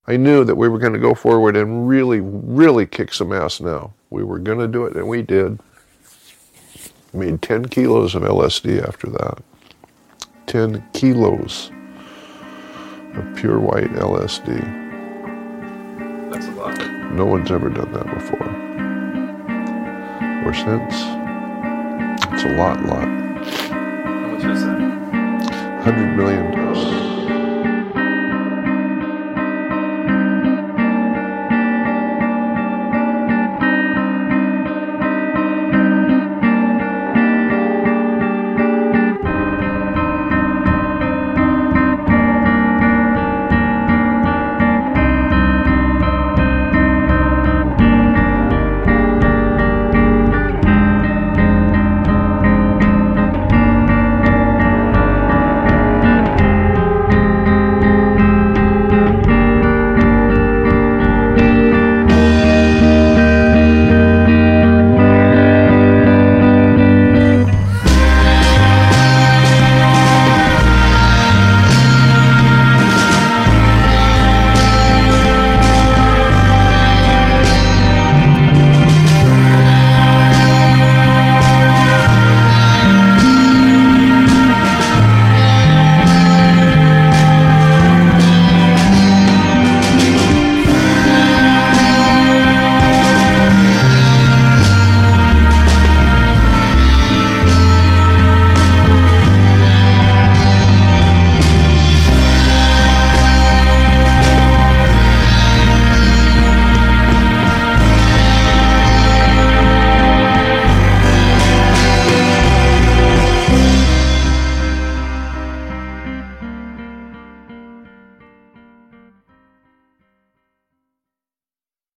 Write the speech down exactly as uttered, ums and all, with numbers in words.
I knew that we were going to go forward and really, really kick some ass now. We were going to do it, and we did. Made ten kilos of L S D after that. ten kilos of pure white L S D. That's a lot. No one's ever done that before. Or since. It's a lot, lot. How much is that? one hundred million doses.